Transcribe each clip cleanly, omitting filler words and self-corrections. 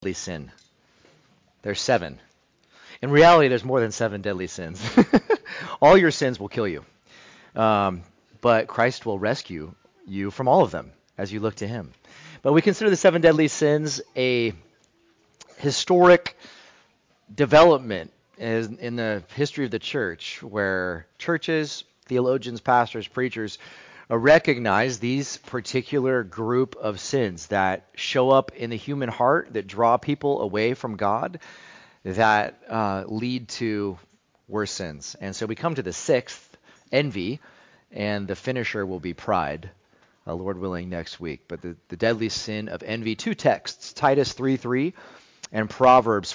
deadly sin. There's 7. In reality, there's more than 7 deadly sins. All your sins will kill you. But Christ will rescue you from all of them as you look to him. But we consider the 7 deadly sins a historic development in the history of the church, where churches, theologians, pastors, preachers recognize these particular group of sins that show up in the human heart, that draw people away from God, that lead to worse sins. And so we come to the 6th, envy, and the finisher will be pride, Lord willing, next week. But the deadly sin of envy, 2 texts, Titus 3:3 and Proverbs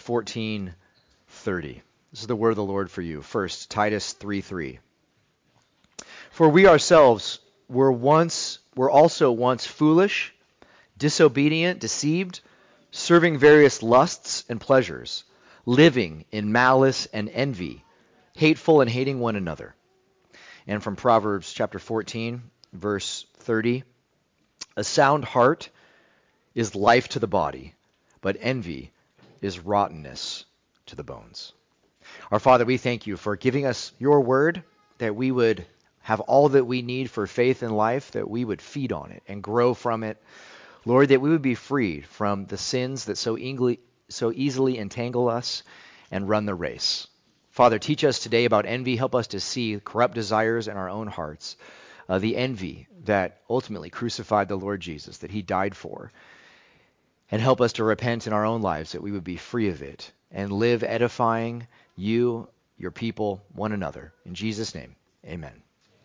14:30. This is the word of the Lord for you. First, Titus 3:3. For we ourselves were also once foolish, disobedient, deceived, serving various lusts and pleasures, living in malice and envy, hateful and hating one another. And from Proverbs chapter 14, verse 30, a sound heart is life to the body, but envy is rottenness to the bones. Our Father, we thank you for giving us your word, that we would have all that we need for faith in life, that we would feed on it and grow from it. Lord, that we would be freed from the sins that so easily entangle us and run the race. Father, teach us today about envy. Help us to see corrupt desires in our own hearts, the envy that ultimately crucified the Lord Jesus, that he died for. And help us to repent in our own lives, that we would be free of it and live edifying you, your people, one another. In Jesus' name, amen.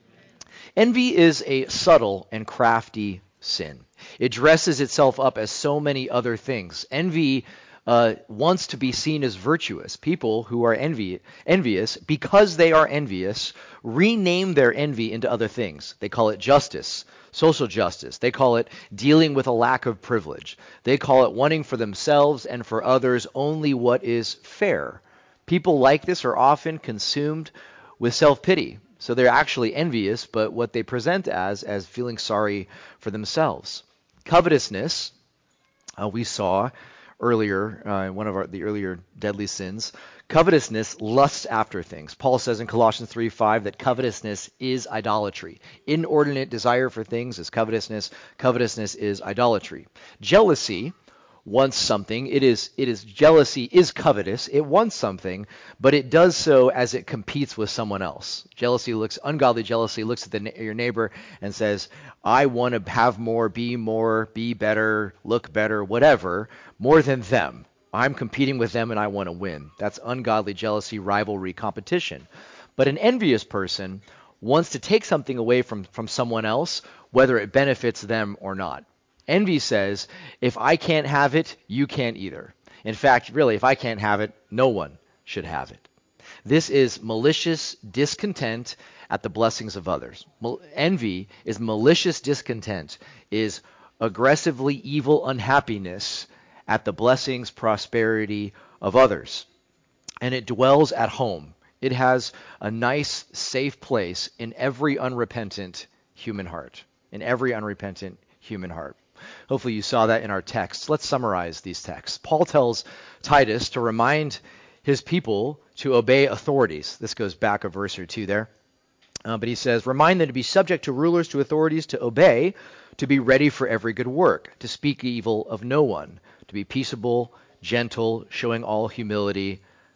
Envy is a subtle and crafty sin. It dresses itself up as so many other things. Envy wants to be seen as virtuous. People who are envious, because they are envious, rename their envy into other things. They call it justice, social justice. They call it dealing with a lack of privilege. They call it wanting for themselves and for others only what is fair. People like this are often consumed with self-pity. So they're actually envious, but what they present as feeling sorry for themselves. Covetousness, we saw earlier, in one of the earlier deadly sins, covetousness lusts after things. Paul says in Colossians 3:5 that covetousness is idolatry. Inordinate desire for things is covetousness. Covetousness is idolatry. Jealousy wants something. Jealousy is covetous. It wants something, but it does so as it competes with someone else. Ungodly jealousy looks at your neighbor and says, I want to have more, be better, look better, whatever, more than them. I'm competing with them and I want to win. That's ungodly jealousy, rivalry, competition. But an envious person wants to take something away from someone else, whether it benefits them or not. Envy says, if I can't have it, you can't either. In fact, really, if I can't have it, no one should have it. This is malicious discontent at the blessings of others. Envy is malicious discontent, is aggressively evil unhappiness at the blessings, prosperity of others. And it dwells at home. It has a nice, safe place in every unrepentant human heart. In every unrepentant human heart. Hopefully you saw that in our texts. Let's summarize these texts. Paul tells Titus to remind his people to obey authorities. This goes back a verse or two there. But he says, remind them to be subject to rulers, to authorities, to obey, to be ready for every good work, to speak evil of no one, to be peaceable, gentle, showing humility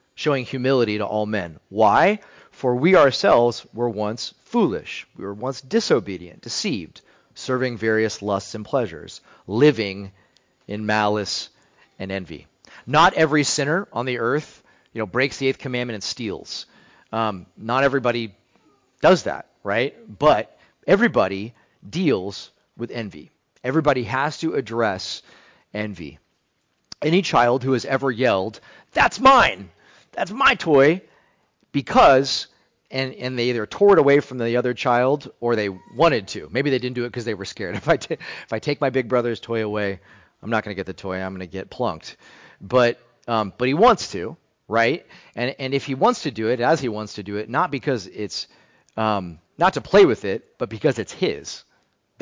to all men. Why? For we ourselves were once foolish. We were once disobedient, deceived, serving various lusts and pleasures, living in malice and envy. Not every sinner on the earth, breaks the 8th commandment and steals. Not everybody does that, right? But everybody deals with envy. Everybody has to address envy. Any child who has ever yelled, "That's mine! That's my toy!" because and they either tore it away from the other child or they wanted to. Maybe they didn't do it because they were scared. If I take my big brother's toy away, I'm not going to get the toy. I'm going to get plunked. But he wants to, right? And if he wants to do it, as he wants to do it, not because it's not to play with it, but because it's his. That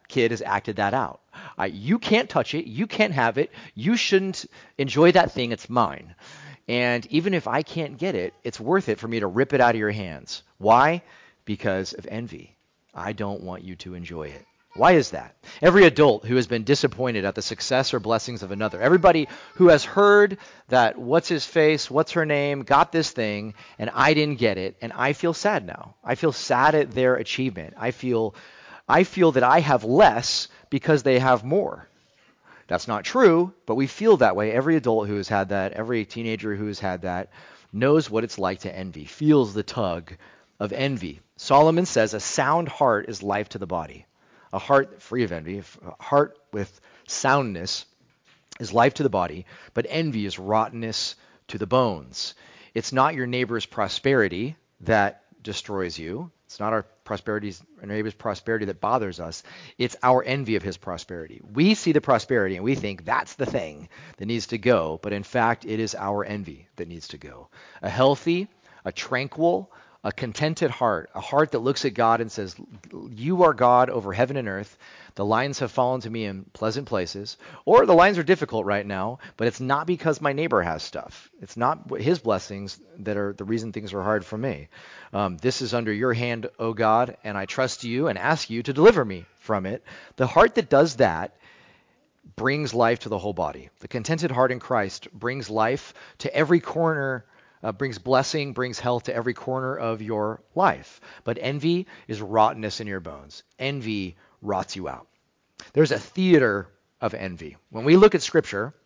kid has acted that out. You can't touch it. You can't have it. You shouldn't enjoy that thing. It's mine. And even if I can't get it, it's worth it for me to rip it out of your hands. Why? Because of envy. I don't want you to enjoy it. Why is that? Every adult who has been disappointed at the success or blessings of another, everybody who has heard that what's his face, what's her name, got this thing, and I didn't get it, and I feel sad now. I feel sad at their achievement. I feel that I have less because they have more. That's not true, but we feel that way. Every adult who has had that, every teenager who has had that, knows what it's like to envy, feels the tug of envy. Solomon says a sound heart is life to the body. A heart free of envy, a heart with soundness is life to the body, but envy is rottenness to the bones. It's not your neighbor's prosperity that destroys you. It's not our neighbor's prosperity that bothers us. It's our envy of his prosperity. We see the prosperity and we think that's the thing that needs to go, but in fact, it is our envy that needs to go. A healthy, a tranquil, a contented heart, a heart that looks at God and says, you are God over heaven and earth. The lines have fallen to me in pleasant places. Or the lines are difficult right now, but it's not because my neighbor has stuff. It's not his blessings that are the reason things are hard for me. This is under your hand, O God, and I trust you and ask you to deliver me from it. The heart that does that brings life to the whole body. The contented heart in Christ brings life to every corner, brings blessing, brings health to every corner of your life. But envy is rottenness in your bones. Envy rots you out. There's a theater of envy. When we look at Scripture,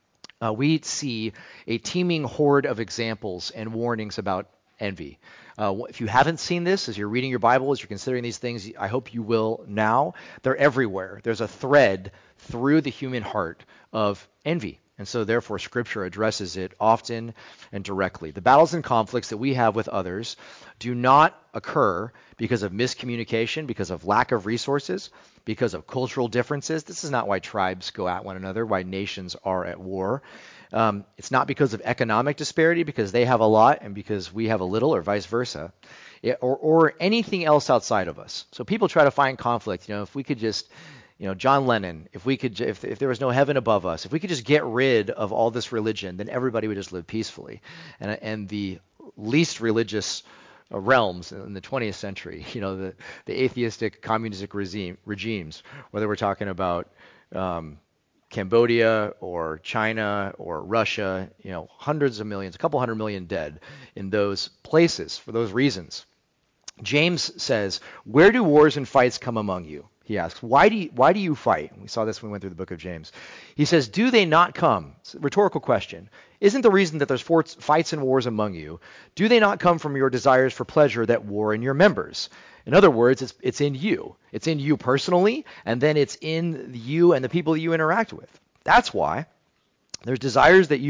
we see a teeming horde of examples and warnings about envy. If you haven't seen this, as you're reading your Bible, as you're considering these things, I hope you will now. They're everywhere. There's a thread through the human heart of envy. And so therefore, Scripture addresses it often and directly. The battles and conflicts that we have with others do not occur because of miscommunication, because of lack of resources, because of cultural differences. This is not why tribes go at one another, why nations are at war. It's not because of economic disparity, because they have a lot and because we have a little, or vice versa, or anything else outside of us. So people try to find conflict. If we could just... John Lennon, if there was no heaven above us, if we could just get rid of all this religion, then everybody would just live peacefully. And the least religious realms in the 20th century, the atheistic, communistic regimes, whether we're talking about Cambodia or China or Russia, hundreds of millions, a couple 100 million dead in those places for those reasons. James says, where do wars and fights come among you? He asks, why do you fight? We saw this when we went through the book of James. He says, do they not come? It's a rhetorical question. Isn't the reason that there's fights and wars among you, do they not come from your desires for pleasure that war in your members? In other words, it's in you. It's in you personally, and then it's in you and the people that you interact with. That's why there's desires that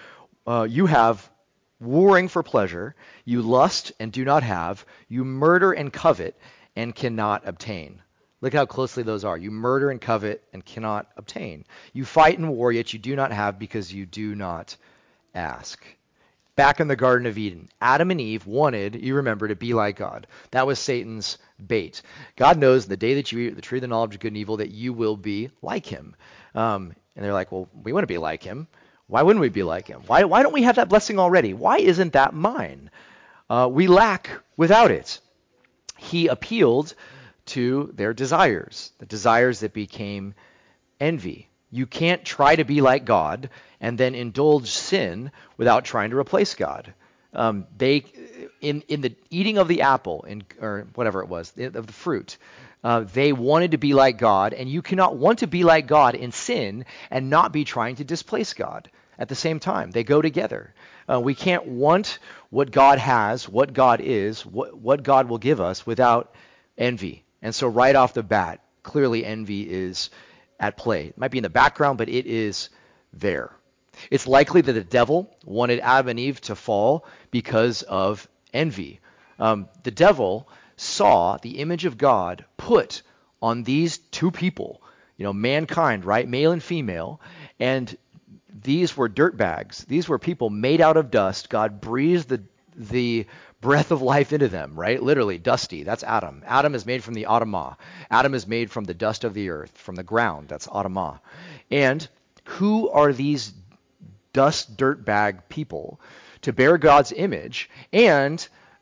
you have warring for pleasure. You lust and do not have. You murder and covet and cannot obtain. Look how closely those are. You murder and covet and cannot obtain. You fight and war, yet you do not have because you do not ask. Back in the Garden of Eden, Adam and Eve wanted, you remember, to be like God. That was Satan's bait. God knows the day that you eat the tree of the knowledge of good and evil that you will be like him. And they're like, well, we want to be like him. Why wouldn't we be like him? Why don't we have that blessing already? Why isn't that mine? We lack without it. He appealed to their desires, the desires that became envy. You can't try to be like God and then indulge sin without trying to replace God. They, in the eating of the apple, or whatever it was, of the fruit, they wanted to be like God, and you cannot want to be like God in sin and not be trying to displace God at the same time. They go together. We can't want what God has, what God is, what God will give us without envy. And so right off the bat, clearly envy is at play. It might be in the background, but it is there. It's likely that the devil wanted Adam and Eve to fall because of envy. The devil saw the image of God put on these two people, mankind, right? Male and female. And these were dirt bags. These were people made out of dust. God breathed the breath of life into them, right? Literally, dusty. That's Adam. Adam is made from the Adamah. Adam is made from the dust of the earth, from the ground. That's Adamah. And who are these dust, dirtbag people to bear God's image? And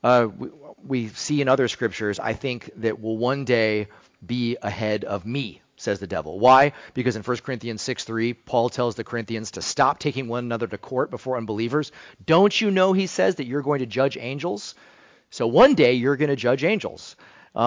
we see in other scriptures, I think, that will one day be ahead of me, says the devil. Why? Because in 1 Corinthians 6:3, Paul tells the Corinthians to stop taking one another to court before unbelievers. Don't you know, he says, that you're going to judge angels? So one day you're going to judge angels.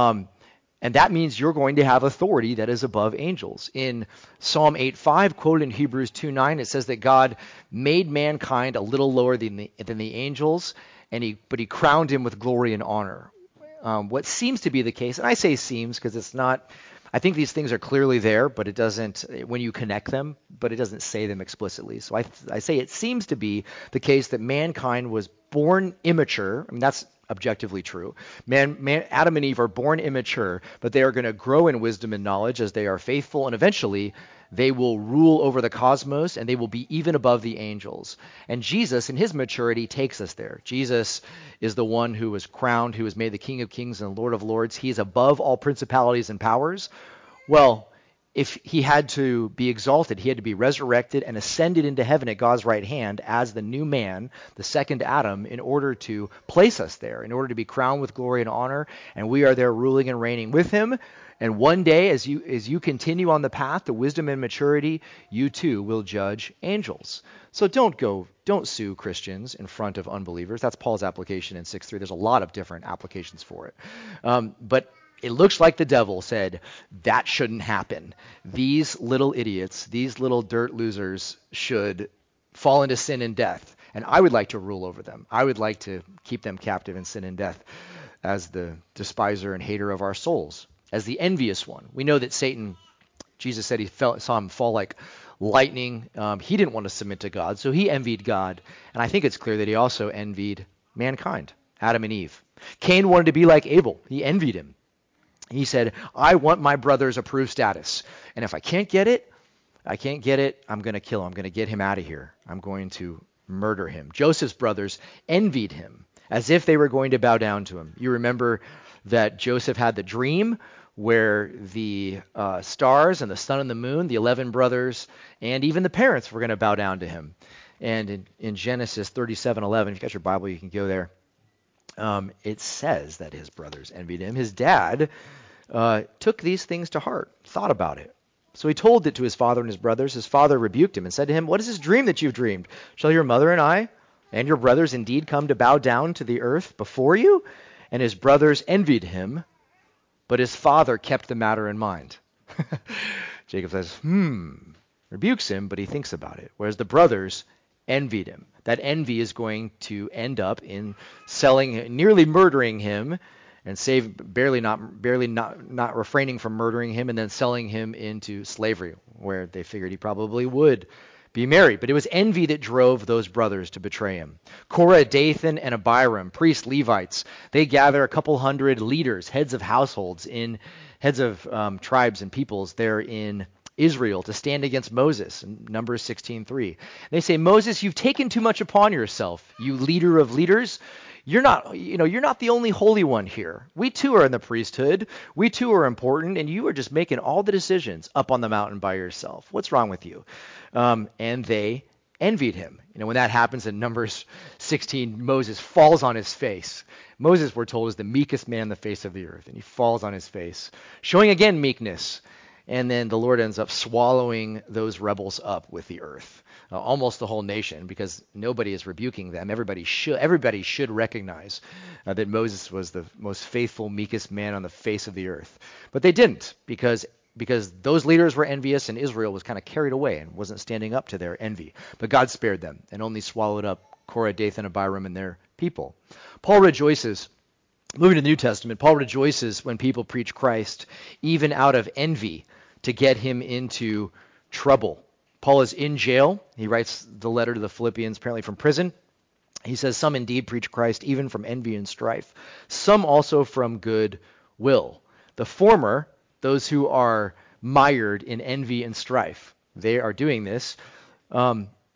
And that means you're going to have authority that is above angels. In Psalm 8:5, quoted in Hebrews 2:9, it says that God made mankind a little lower than the angels, but he crowned him with glory and honor. What seems to be the case, and I say seems because it's not, I think these things are clearly there, but it doesn't, when you connect them, but it doesn't say them explicitly. So I say it seems to be the case that mankind was born immature. I mean, that's objectively true. Adam and Eve are born immature, but they are going to grow in wisdom and knowledge as they are faithful, and eventually they will rule over the cosmos, and they will be even above the angels. And Jesus, in his maturity, takes us there. Jesus is the one who was crowned, who was made the King of Kings and Lord of Lords. He is above all principalities and powers. Well, if he had to be exalted, he had to be resurrected and ascended into heaven at God's right hand as the new man, the second Adam, in order to place us there, in order to be crowned with glory and honor. And we are there ruling and reigning with him. And one day, as you continue on the path to wisdom and maturity, you too will judge angels. So don't sue Christians in front of unbelievers. That's Paul's application in 6:3. There's a lot of different applications for it. But it looks like the devil said, that shouldn't happen. These little idiots, these little dirt losers should fall into sin and death. And I would like to rule over them. I would like to keep them captive in sin and death as the despiser and hater of our souls, as the envious one. We know that Satan, Jesus said he saw him fall like lightning. He didn't want to submit to God, so he envied God. And I think it's clear that he also envied mankind, Adam and Eve. Cain wanted to be like Abel. He envied him. He said, I want my brother's approved status. And if I can't get it, I'm going to kill him. I'm going to get him out of here. I'm going to murder him. Joseph's brothers envied him as if they were going to bow down to him. You remember that Joseph had the dream where the stars and the sun and the moon, the 11 brothers, and even the parents were going to bow down to him. And in Genesis 37:11, if you got your Bible, you can go there. It says that his brothers envied him. His dad took these things to heart, thought about it. So he told it to his father and his brothers. His father rebuked him and said to him, what is this dream that you've dreamed? Shall your mother and I and your brothers indeed come to bow down to the earth before you? And his brothers envied him, but his father kept the matter in mind. Jacob says, rebukes him, but he thinks about it. Whereas the brothers envied him. That envy is going to end up in nearly murdering him, and barely not refraining from murdering him, and then selling him into slavery, where they figured he probably would be married. But it was envy that drove those brothers to betray him. Korah, Dathan, and Abiram, priests, Levites, they gather a couple hundred leaders, heads of households, heads of tribes and peoples there in Israel to stand against Moses, in Numbers 16:3. They say, Moses, you've taken too much upon yourself, you leader of leaders. You're not the only holy one here. We too are in the priesthood. We too are important, and you are just making all the decisions up on the mountain by yourself. What's wrong with you? And they envied him. When that happens in Numbers 16, Moses falls on his face. Moses, we're told, is the meekest man on the face of the earth, and he falls on his face, showing again meekness. And then the Lord ends up swallowing those rebels up with the earth, almost the whole nation, because nobody is rebuking them. Everybody should recognize that Moses was the most faithful, meekest man on the face of the earth. But they didn't, because those leaders were envious, and Israel was kind of carried away and wasn't standing up to their envy. But God spared them and only swallowed up Korah, Dathan, Abiram, and their people. Paul rejoices. Moving to the New Testament, Paul rejoices when people preach Christ, even out of envy, to get him into trouble. Paul is in jail. He writes the letter to the Philippians, apparently from prison. He says, some indeed preach Christ, even from envy and strife. Some also from good will. The former, those who are mired in envy and strife, they are doing this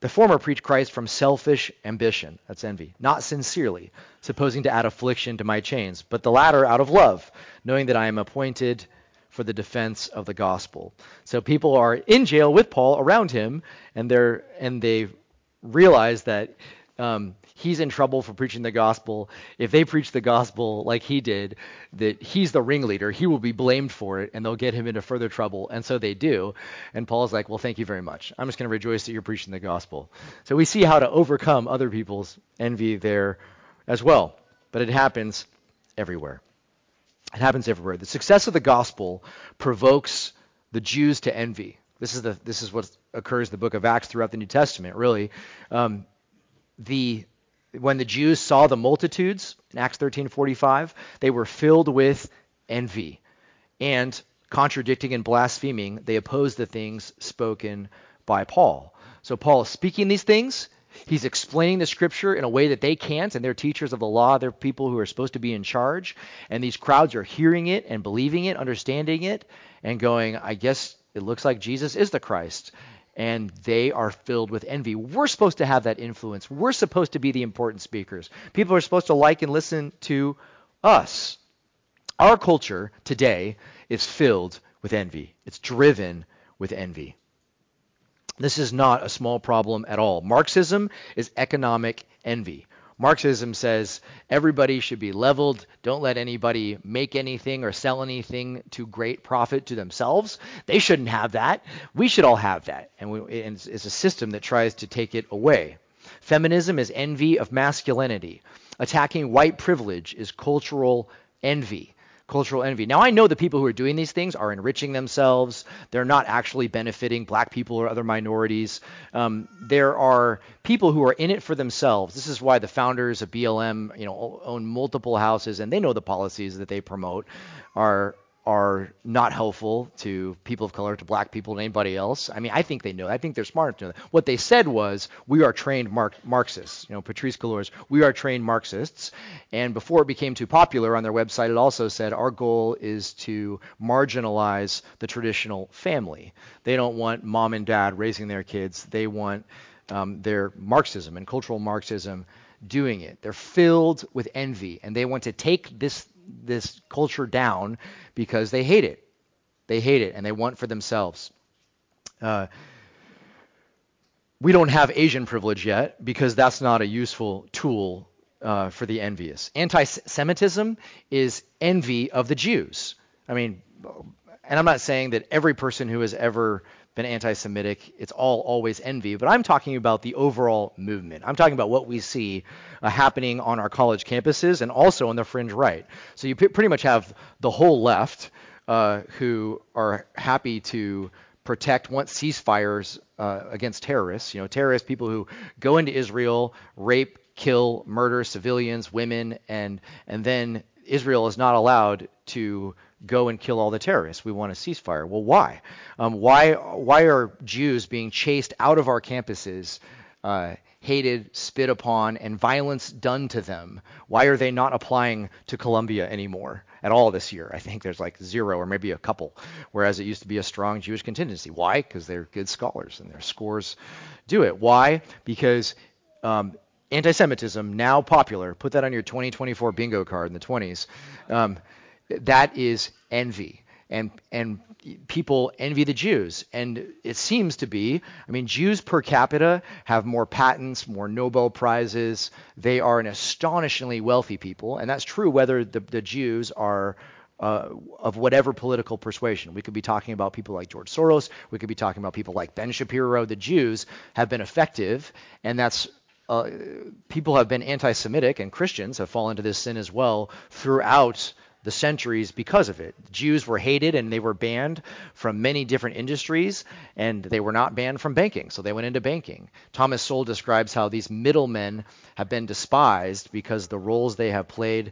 The former preach Christ from selfish ambition, that's envy, not sincerely, supposing to add affliction to my chains, but the latter out of love, knowing that I am appointed for the defense of the gospel. So people are in jail with Paul around him, and they realize that he's in trouble for preaching the gospel. If they preach the gospel like he did, that he's the ringleader, he will be blamed for it, and they'll get him into further trouble. And so they do. And Paul's like, well, thank you very much. I'm just going to rejoice that you're preaching the gospel. So we see how to overcome other people's envy there as well. But it happens everywhere. It happens everywhere. The success of the gospel provokes the Jews to envy. This is what occurs in the book of Acts throughout the New Testament, really. When the Jews saw the multitudes in Acts 13:45, they were filled with envy, and contradicting and blaspheming, they opposed the things spoken by Paul. So Paul is speaking these things. He's explaining the scripture in a way that they can't, and they're teachers of the law. They're people who are supposed to be in charge, and these crowds are hearing it and believing it, understanding it, and going, I guess it looks like Jesus is the Christ. And they are filled with envy. We're supposed to have that influence. We're supposed to be the important speakers. People are supposed to like and listen to us. Our culture today is filled with envy. It's driven with envy. This is not a small problem at all. Marxism is economic envy. Marxism says everybody should be leveled. Don't let anybody make anything or sell anything to great profit to themselves. They shouldn't have that. We should all have that. And it's a system that tries to take it away. Feminism is envy of masculinity. Attacking white privilege is cultural envy. Cultural envy. Now, I know the people who are doing these things are enriching themselves. They're not actually benefiting black people or other minorities. There are people who are in it for themselves. This is why the founders of BLM, own multiple houses, and they know the policies that they promote are not helpful to people of color, to black people, and anybody else. I mean, I think they know. I think they're smart to know that. What they said was, we are trained Marxists. Patrisse Cullors, we are trained Marxists. And before it became too popular on their website, it also said, our goal is to marginalize the traditional family. They don't want mom and dad raising their kids. They want their Marxism and cultural Marxism doing it. They're filled with envy, and they want to take this culture down because they hate it. They hate it, and they want for themselves. We don't have Asian privilege yet because that's not a useful tool for the envious. Anti-Semitism is envy of the Jews. I mean, and I'm not saying that every person who has ever been anti-Semitic, it's always envy, but I'm talking about the overall movement. I'm talking about what we see happening on our college campuses and also on the fringe right. So you pretty much have the whole left who are happy to want ceasefires against terrorists. Terrorists, people who go into Israel, rape, kill, murder civilians, women, and then Israel is not allowed to go and kill all the terrorists. We want a ceasefire. Well, why? Why are Jews being chased out of our campuses, hated, spit upon, and violence done to them? Why are they not applying to Columbia anymore at all this year? I think there's like 0 or maybe a couple, whereas it used to be a strong Jewish contingency. Why? Because they're good scholars and their scores do it. Why? Because anti-Semitism, now popular, put that on your 2024 bingo card in the 20s, that is envy. And people envy the Jews. And it seems to be, Jews per capita have more patents, more Nobel Prizes. They are an astonishingly wealthy people. And that's true whether the Jews are of whatever political persuasion. We could be talking about people like George Soros. We could be talking about people like Ben Shapiro. The Jews have been effective, and that's people have been anti-Semitic, and Christians have fallen into this sin as well throughout the centuries because of it. Jews were hated and they were banned from many different industries, and they were not banned from banking, so they went into banking. Thomas Sowell describes how these middlemen have been despised because the roles they have played,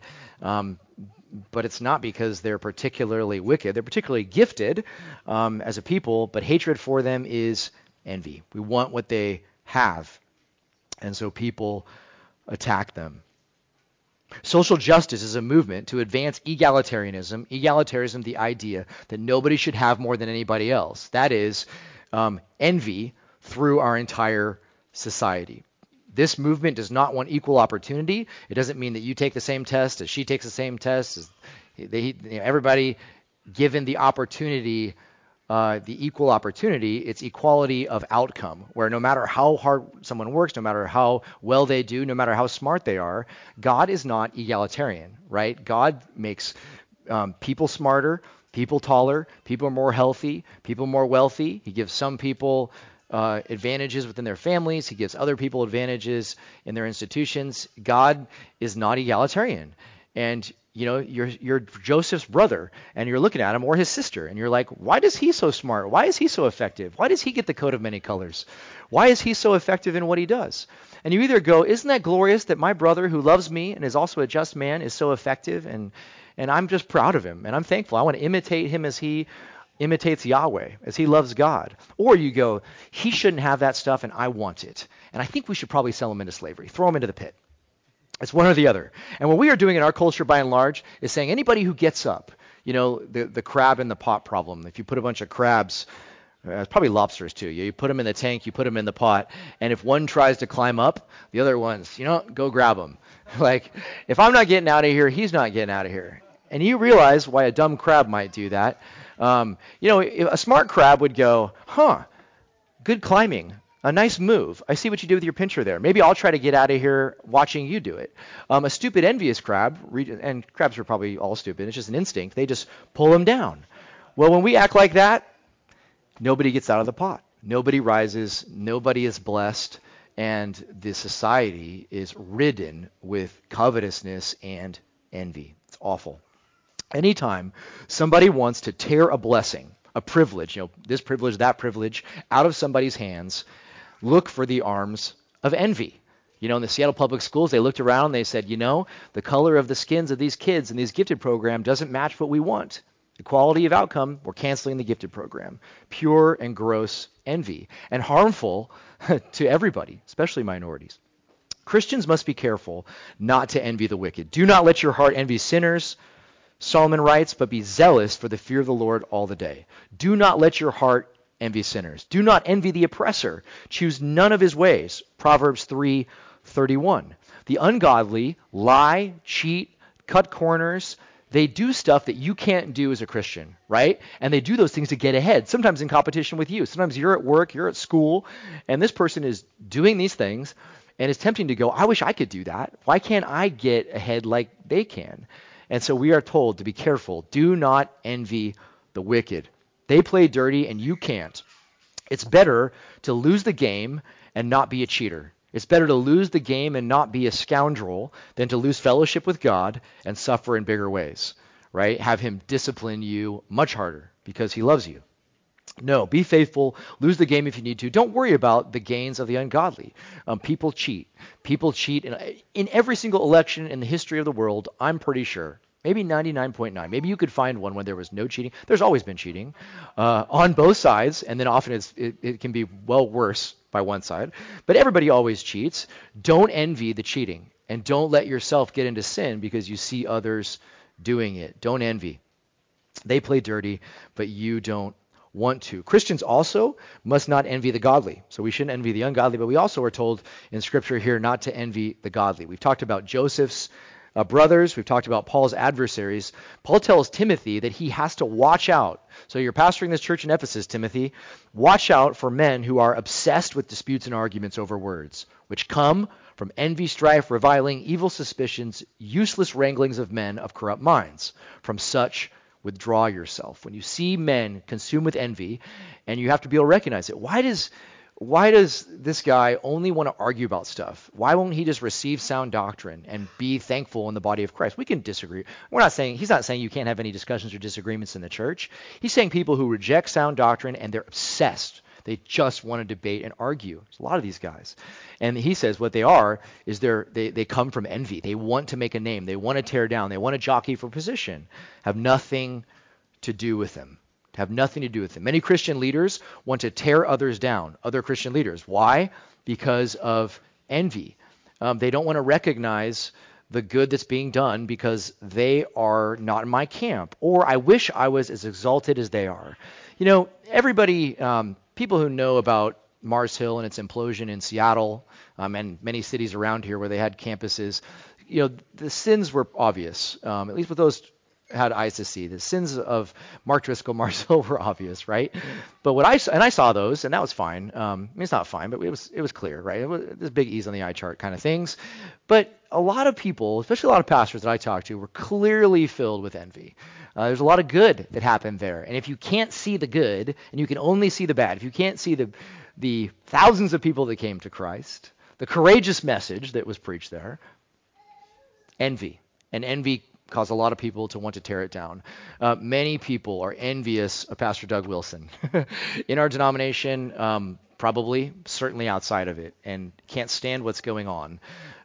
but it's not because they're particularly wicked. They're particularly gifted as a people, but hatred for them is envy. We want what they have, and so people attack them. Social justice is a movement to advance egalitarianism. Egalitarianism, the idea that nobody should have more than anybody else. That is envy through our entire society. This movement does not want equal opportunity. It doesn't mean that you take the same test as she takes the same test as everybody given the opportunity, the equal opportunity. It's equality of outcome, where no matter how hard someone works, no matter how well they do, no matter how smart they are, God is not egalitarian, right? God makes people smarter, people taller, people more healthy, people more wealthy. He gives some people advantages within their families. He gives other people advantages in their institutions. God is not egalitarian. And you're Joseph's brother, and you're looking at him, or his sister, and you're like, why is he so smart? Why is he so effective? Why does he get the coat of many colors? Why is he so effective in what he does? And you either go, isn't that glorious that my brother who loves me and is also a just man is so effective, and I'm just proud of him, and I'm thankful. I want to imitate him as he imitates Yahweh, as he loves God. Or you go, he shouldn't have that stuff, and I want it. And I think we should probably sell him into slavery, throw him into the pit. It's one or the other. And what we are doing in our culture, by and large, is saying anybody who gets up, the crab in the pot problem. If you put a bunch of crabs, it's probably lobsters too. You put them in the tank, you put them in the pot, and if one tries to climb up, the other ones, go grab them. Like, if I'm not getting out of here, he's not getting out of here. And you realize why a dumb crab might do that. A smart crab would go, good climbing. A nice move. I see what you did with your pincher there. Maybe I'll try to get out of here watching you do it. A stupid, envious crab, and crabs are probably all stupid, it's just an instinct, they just pull him down. Well, when we act like that, nobody gets out of the pot. Nobody rises. Nobody is blessed. And the society is ridden with covetousness and envy. It's awful. Anytime somebody wants to tear a blessing, a privilege, this privilege, that privilege, out of somebody's hands, look for the arms of envy. In the Seattle Public Schools, they looked around and they said, the color of the skins of these kids in these gifted program doesn't match what we want. Equality of outcome, we're canceling the gifted program. Pure and gross envy, and harmful to everybody, especially minorities. Christians must be careful not to envy the wicked. Do not let your heart envy sinners, Solomon writes, but be zealous for the fear of the Lord all the day. Do not let your heart envy sinners. Do not envy the oppressor. Choose none of his ways. Proverbs 3:31. The ungodly lie, cheat, cut corners. They do stuff that you can't do as a Christian, right? And they do those things to get ahead, sometimes in competition with you. Sometimes you're at work, you're at school, and this person is doing these things, and it's tempting to go, I wish I could do that. Why can't I get ahead like they can? And so we are told to be careful. Do not envy the wicked. They play dirty and you can't. It's better to lose the game and not be a cheater. It's better to lose the game and not be a scoundrel than to lose fellowship with God and suffer in bigger ways, right? Have him discipline you much harder because he loves you. No, be faithful. Lose the game if you need to. Don't worry about the gains of the ungodly. People cheat. People cheat in every single election in the history of the world, I'm pretty sure. Maybe 99.9. Maybe you could find one when there was no cheating. There's always been cheating on both sides, and then often it can be well worse by one side. But everybody always cheats. Don't envy the cheating, and don't let yourself get into sin because you see others doing it. Don't envy. They play dirty, but you don't want to. Christians also must not envy the godly. So we shouldn't envy the ungodly, but we also are told in Scripture here not to envy the godly. We've talked about Joseph's brothers. We've talked about Paul's adversaries. Paul tells Timothy that he has to watch out. So you're pastoring this church in Ephesus, Timothy. Watch out for men who are obsessed with disputes and arguments over words, which come from envy, strife, reviling, evil suspicions, useless wranglings of men of corrupt minds. From such withdraw yourself. When you see men consumed with envy, and you have to be able to recognize it. Why does this guy only want to argue about stuff? Why won't he just receive sound doctrine and be thankful in the body of Christ? We can disagree. He's not saying you can't have any discussions or disagreements in the church. He's saying people who reject sound doctrine and they're obsessed. They just want to debate and argue. There's a lot of these guys. And he says what they are is they come from envy. They want to make a name. They want to tear down. They want to jockey for position. Have nothing to do with them. Have nothing to do with them. Many Christian leaders want to tear others down, other Christian leaders. Why? Because of envy. They don't want to recognize the good that's being done because they are not in my camp. Or I wish I was as exalted as they are. Everybody, people who know about Mars Hill and its implosion in Seattle, and many cities around here where they had campuses, the sins were obvious, at least with those had eyes to see. The sins of Mark Driscoll, Mars Hill were obvious, right? But I saw those, and that was fine. It's not fine, but it was clear, right? There's big E's on the eye chart kind of things. But a lot of people, especially a lot of pastors that I talked to, were clearly filled with envy. There's a lot of good that happened there, and if you can't see the good, and you can only see the bad, if you can't see the thousands of people that came to Christ, the courageous message that was preached there, envy. And envy caused a lot of people to want to tear it down. Many people are envious of Pastor Doug Wilson. In our denomination, probably, certainly outside of it, and can't stand what's going on.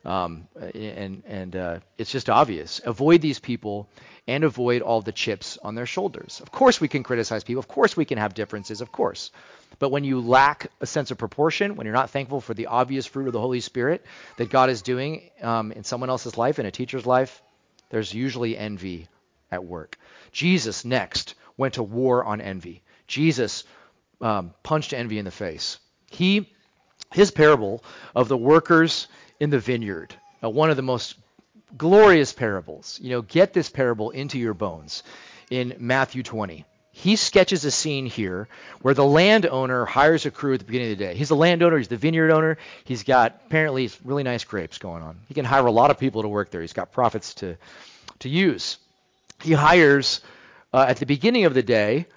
It's just obvious. Avoid these people and avoid all the chips on their shoulders. Of course we can criticize people. Of course we can have differences. Of course. But when you lack a sense of proportion, when you're not thankful for the obvious fruit of the Holy Spirit that God is doing in someone else's life, in a teacher's life, there's usually envy at work. Jesus next went to war on envy. Jesus punched envy in the face. His parable of the workers in the vineyard, one of the most glorious parables. Get this parable into your bones in Matthew 20. He sketches a scene here where the landowner hires a crew at the beginning of the day. He's the landowner. He's the vineyard owner. He's got apparently really nice grapes going on. He can hire a lot of people to work there. He's got profits to use. He hires at the beginning of the day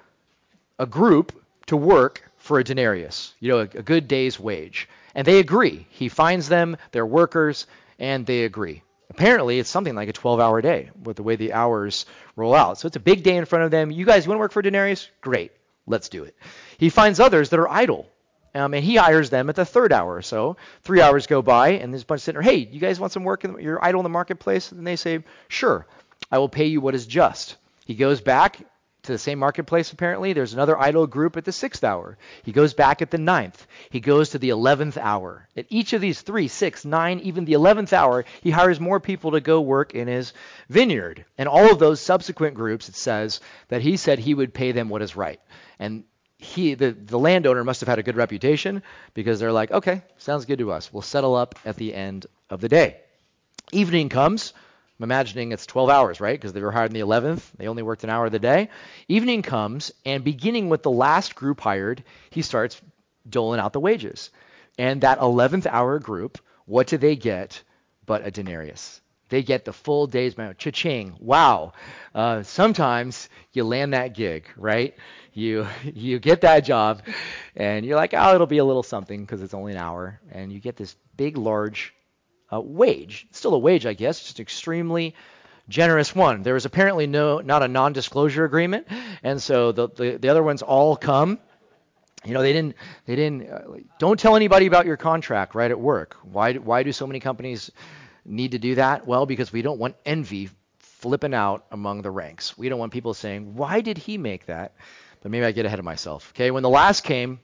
a group to work for a denarius, a good day's wage. And they agree. He finds them, they're workers, and they agree. Apparently, it's something like a 12-hour day with the way the hours roll out. So it's a big day in front of them. You guys want to work for a denarius? Great. Let's do it. He finds others that are idle, and he hires them at the third hour or so. 3 hours go by, and there's a bunch sitting there. Hey, you guys want some work? You're idle in the marketplace? And they say, sure, I will pay you what is just. He goes back to the same marketplace, apparently. There's another idle group at the 6th hour. He goes back at the 9th. He goes to the 11th hour. At each of these 3, 6, 9, even the 11th hour, he hires more people to go work in his vineyard. And all of those subsequent groups, it says that he said he would pay them what is right. And the landowner must have had a good reputation because they're like, okay, sounds good to us. We'll settle up at the end of the day. Evening comes. I'm imagining it's 12 hours, right? Because they were hired in the 11th. They only worked an hour of the day. Evening comes, and beginning with the last group hired, he starts doling out the wages. And that 11th hour group, what do they get but a denarius? They get the full day's amount. Cha-ching. Wow. Sometimes you land that gig, right? You get that job, and you're like, oh, it'll be a little something because it's only an hour. And you get this big, large wage. Still a wage, I guess, just extremely generous one. There was apparently not a non-disclosure agreement, and so the other ones all come. They didn't. Don't tell anybody about your contract right at work. Why do so many companies need to do that? Well, because we don't want envy flipping out among the ranks. We don't want people saying, why did he make that? But maybe I get ahead of myself. Okay, when the last came,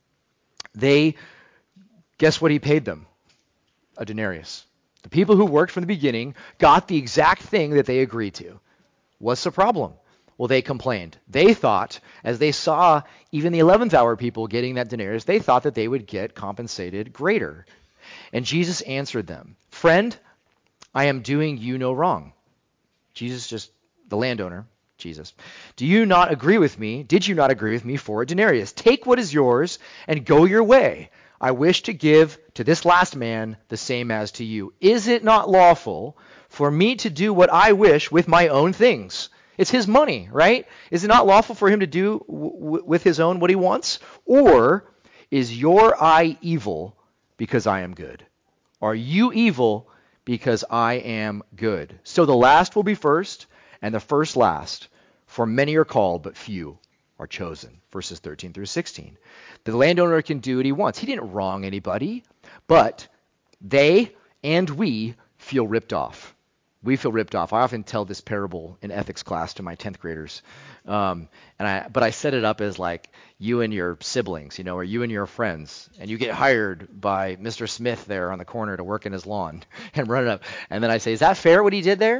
guess what he paid them? A denarius. The people who worked from the beginning got the exact thing that they agreed to. What's the problem? Well, they complained. They thought, as they saw even the 11th hour people getting that denarius, they thought that they would get compensated greater. And Jesus answered them, friend, I am doing you no wrong. The landowner, Jesus, do you not agree with me? Did you not agree with me for a denarius? Take what is yours and go your way. I wish to give to this last man the same as to you. Is it not lawful for me to do what I wish with my own things? It's his money, right? Is it not lawful for him to do with his own what he wants? Or is your eye evil because I am good? Are you evil because I am good? So the last will be first, and the first last. For many are called, but few are chosen. Verses 13 through 16. The landowner can do what he wants. He didn't wrong anybody, but they and we feel ripped off. We feel ripped off. I often tell this parable in ethics class to my 10th graders, but I set it up as like you and your siblings, or you and your friends, and you get hired by Mr. Smith there on the corner to work in his lawn and run it up. And then I say, is that fair what he did there?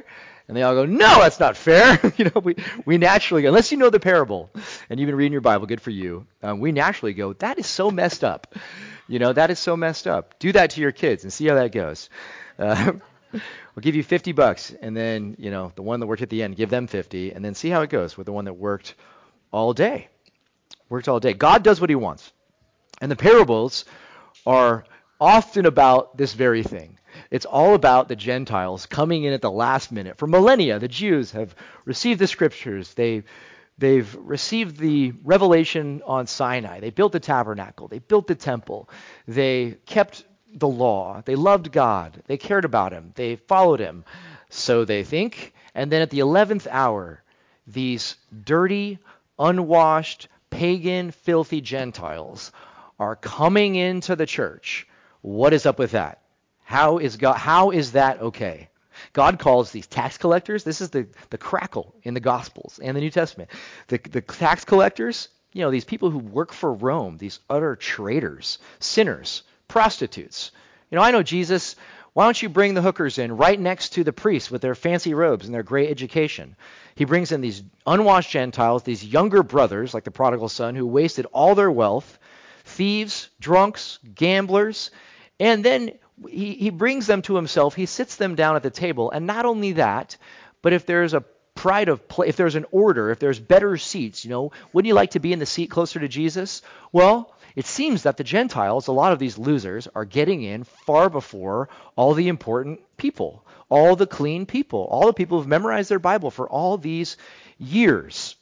And they all go, no, that's not fair. We naturally go, unless you know the parable and you've been reading your Bible, good for you. We naturally go, that is so messed up. That is so messed up. Do that to your kids and see how that goes. We'll give you $50, and then, the one that worked at the end, give them 50, and then see how it goes with the one that worked all day. God does what he wants. And the parables are often about this very thing. It's all about the Gentiles coming in at the last minute. For millennia, the Jews have received the scriptures. They've received the revelation on Sinai. They built the tabernacle. They built the temple. They kept the law. They loved God. They cared about him. They followed him. So they think. And then at the 11th hour, these dirty, unwashed, pagan, filthy Gentiles are coming into the church. What is up with that? How is that okay? God calls these tax collectors, this is the crackle in the Gospels and the New Testament. The tax collectors, these people who work for Rome, these utter traitors, sinners, prostitutes. I know Jesus, why don't you bring the hookers in right next to the priests with their fancy robes and their great education? He brings in these unwashed Gentiles, these younger brothers, like the prodigal son, who wasted all their wealth, thieves, drunks, gamblers, and then he brings them to himself. He sits them down at the table, and not only that, but if there's a pride of place, if there's an order, if there's better seats, wouldn't you like to be in the seat closer to Jesus? Well, it seems that the Gentiles, a lot of these losers, are getting in far before all the important people, all the clean people, all the people who've memorized their Bible for all these years.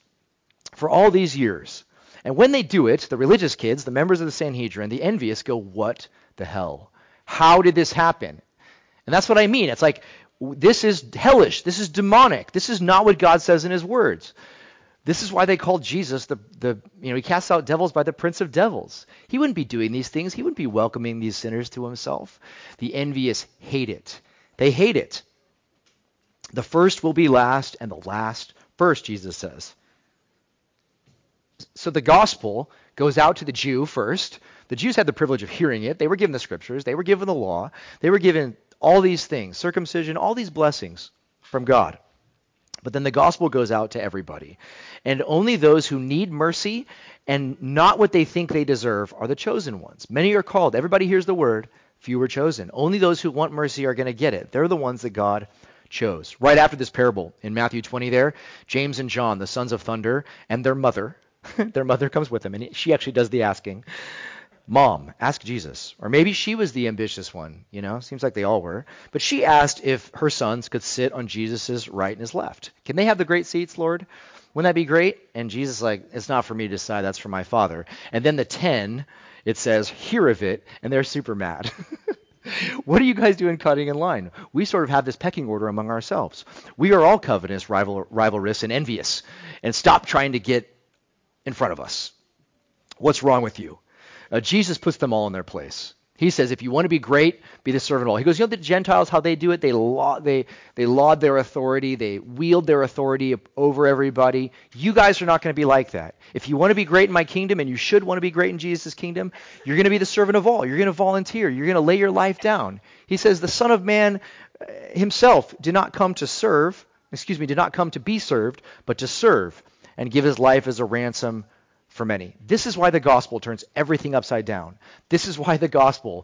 And when they do it, the religious kids, the members of the Sanhedrin, the envious go, what the hell? How did this happen? And that's what I mean. It's like, this is hellish. This is demonic. This is not what God says in his words. This is why they called Jesus he casts out devils by the prince of devils. He wouldn't be doing these things. He wouldn't be welcoming these sinners to himself. The envious hate it. They hate it. The first will be last, and the last first, Jesus says. So the gospel goes out to the Jew first. The Jews had the privilege of hearing it. They were given the scriptures. They were given the law. They were given all these things, circumcision, all these blessings from God. But then the gospel goes out to everybody. And only those who need mercy and not what they think they deserve are the chosen ones. Many are called. Everybody hears the word. Few are chosen. Only those who want mercy are going to get it. They're the ones that God chose. Right after this parable in Matthew 20 there, James and John, the sons of thunder, and their mother, their mother comes with them, and she actually does the asking. Mom, ask Jesus. Or maybe she was the ambitious one, seems like they all were. But she asked if her sons could sit on Jesus' right and his left. Can they have the great seats, Lord? Wouldn't that be great? And Jesus is like, it's not for me to decide, that's for my Father. And then the 10, it says, hear of it, and they're super mad. What are you guys doing cutting in line? We sort of have this pecking order among ourselves. We are all covetous, rivalrous, and envious. And stop trying to get in front of us. What's wrong with you? Jesus puts them all in their place. He says, if you want to be great, be the servant of all. He goes, the Gentiles, how they do it, they laud their authority. They wield their authority over everybody. You guys are not going to be like that. If you want to be great in my kingdom, and you should want to be great in Jesus' kingdom, you're going to be the servant of all. You're going to volunteer. You're going to lay your life down. He says, the Son of Man himself did not come to be served, but to serve and give his life as a ransom for many. This is why the gospel turns everything upside down. This is why the gospel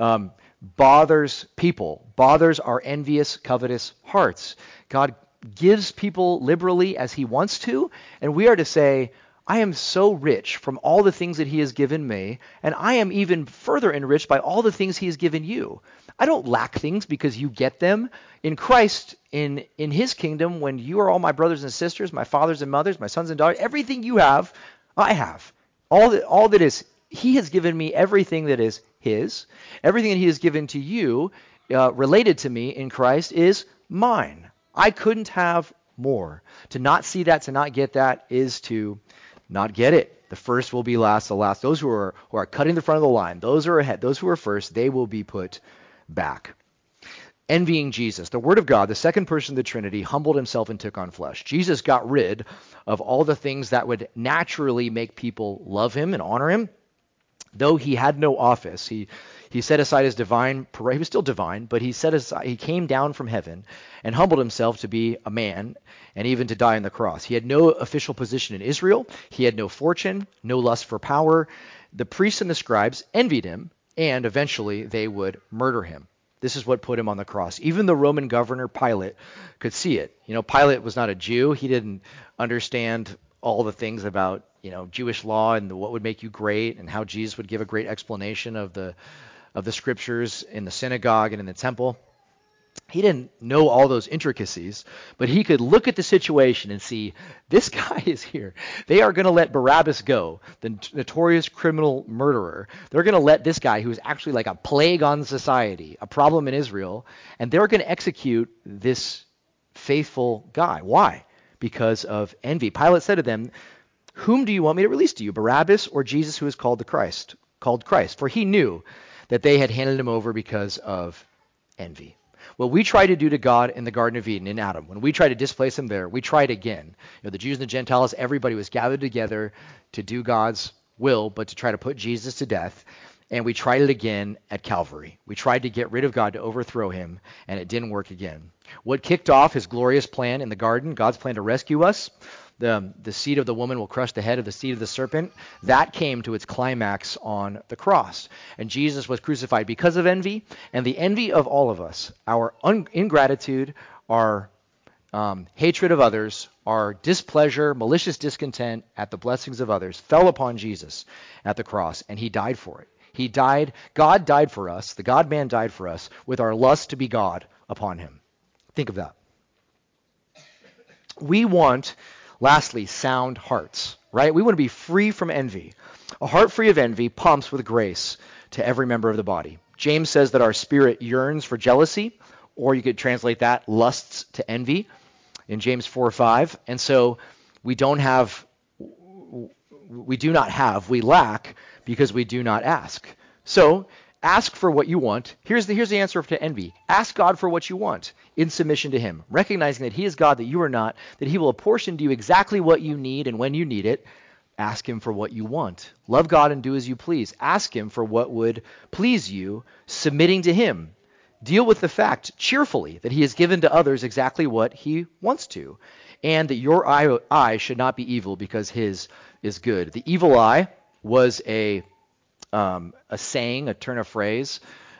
bothers people, bothers our envious, covetous hearts. God gives people liberally as he wants to, and we are to say, I am so rich from all the things that he has given me, and I am even further enriched by all the things he has given you. I don't lack things because you get them. In Christ, in his kingdom, when you are all my brothers and sisters, my fathers and mothers, my sons and daughters, everything you have, I have. All that is, he has given me everything that is his. Everything that he has given to you, related to me in Christ, is mine. I couldn't have more. To not see that, to not get that, is to not get it. The first will be last, the last. Those who are cutting the front of the line, those who are ahead, those who are first, they will be put back. Envying Jesus. The Word of God, the second person of the Trinity, humbled himself and took on flesh. Jesus got rid of all the things that would naturally make people love him and honor him. Though he had no office, he set aside his divine he was still divine, but he came down from heaven and humbled himself to be a man and even to die on the cross. He had no official position in Israel. He had no fortune, no lust for power. The priests and the scribes envied him, and eventually they would murder him. This is what put him on the cross. Even the Roman governor Pilate could see it. Pilate was not a Jew. He didn't understand all the things about Jewish law and what would make you great, and how Jesus would give a great explanation of the scriptures in the synagogue and in the temple. He didn't know all those intricacies, but he could look at the situation and see, this guy is here. They are going to let Barabbas go, the notorious criminal murderer. They're going to let this guy, who is actually like a plague on society, a problem in Israel, and they're going to execute this faithful guy. Why? Because of envy. Pilate said to them, "Whom do you want me to release to you, Barabbas or Jesus, who is called Christ?" For he knew that they had handed him over because of envy. What we try to do to God in the Garden of Eden, in Adam, when we try to displace him there, we tried again. The Jews and the Gentiles, everybody was gathered together to do God's will, but to try to put Jesus to death. And we tried it again at Calvary. We tried to get rid of God, to overthrow him, and it didn't work again. What kicked off his glorious plan in the garden, God's plan to rescue us, the seed of the woman will crush the head of the seed of the serpent, that came to its climax on the cross. And Jesus was crucified because of envy, and the envy of all of us, our ingratitude, our hatred of others, our displeasure, malicious discontent at the blessings of others, fell upon Jesus at the cross, and he died for it. He died, God died for us, the God-man died for us, with our lust to be God upon him. Think of that. We want, lastly, sound hearts, right? We want to be free from envy. A heart free of envy pumps with grace to every member of the body. James says that our spirit yearns for jealousy, or you could translate that, lusts to envy, in James 4:5. And so we do not have, we lack, because we do not ask. So ask for what you want. Here's the answer to envy. Ask God for what you want in submission to him, recognizing that he is God, that you are not, that he will apportion to you exactly what you need, and when you need it, ask him for what you want. Love God and do as you please. Ask him for what would please you, submitting to him. Deal with the fact cheerfully that he has given to others exactly what he wants to, and that your eye should not be evil because his is good. The evil eye was a saying, a turn of phrase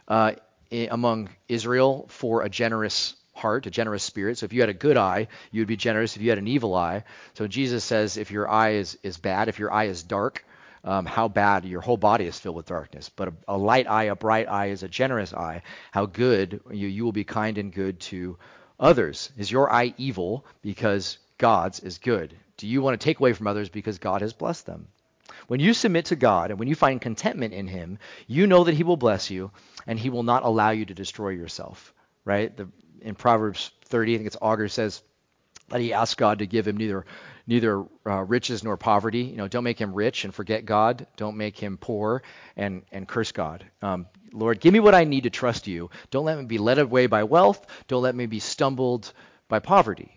among Israel for a generous heart, a generous spirit. So if you had a good eye, you would be generous. If you had an evil eye, so Jesus says if your eye is bad, if your eye is dark, how bad, your whole body is filled with darkness. But a light eye, a bright eye is a generous eye. How good, you will be kind and good to others. Is your eye evil because God's is good? Do you want to take away from others because God has blessed them? When you submit to God and when you find contentment in him, you know that he will bless you and he will not allow you to destroy yourself, right? In Proverbs 30, I think it's Augur says that he asks God to give him neither riches nor poverty. Don't make him rich and forget God. Don't make him poor and curse God. Lord, give me what I need to trust you. Don't let me be led away by wealth. Don't let me be stumbled by poverty.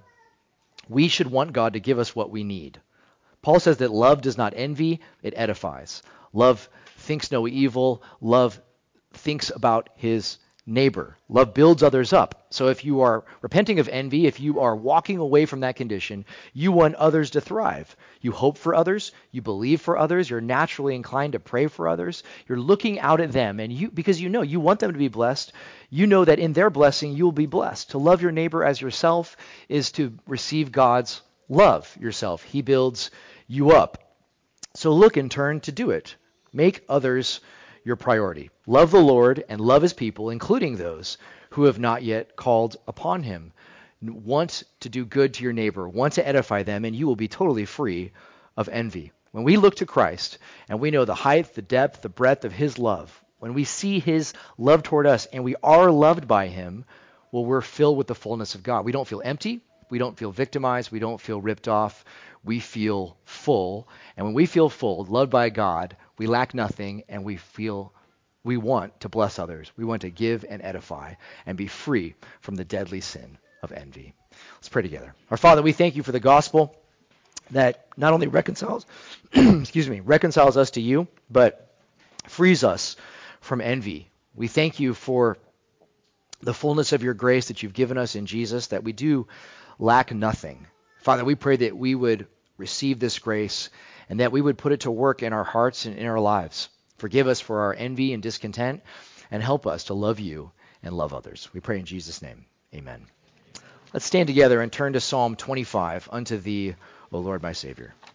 We should want God to give us what we need. Paul says that love does not envy, it edifies. Love thinks no evil. Love thinks about his neighbor. Love builds others up. So if you are repenting of envy, if you are walking away from that condition, you want others to thrive. You hope for others. You believe for others. You're naturally inclined to pray for others. You're looking out at them, and because you want them to be blessed. You know that in their blessing, you will be blessed. To love your neighbor as yourself is to receive God's love yourself. He builds you up. So look and turn to do it. Make others your priority. Love the Lord and love his people, including those who have not yet called upon him. Want to do good to your neighbor, want to edify them, and you will be totally free of envy. When we look to Christ and we know the height, the depth, the breadth of his love, when we see his love toward us and we are loved by him, well, we're filled with the fullness of God. We don't feel empty. We don't feel victimized. We don't feel ripped off. We feel full. And when we feel full, loved by God, we lack nothing, and we want to bless others. We want to give and edify and be free from the deadly sin of envy. Let's pray together. Our Father, we thank you for the gospel that not only reconciles us to you, but frees us from envy. We thank you for the fullness of your grace that you've given us in Jesus, that we do lack nothing. Father, we pray that we would receive this grace and that we would put it to work in our hearts and in our lives. Forgive us for our envy and discontent, and help us to love you and love others. We pray in Jesus' name. Amen. Let's stand together and turn to Psalm 25, Unto thee, O Lord, my Savior.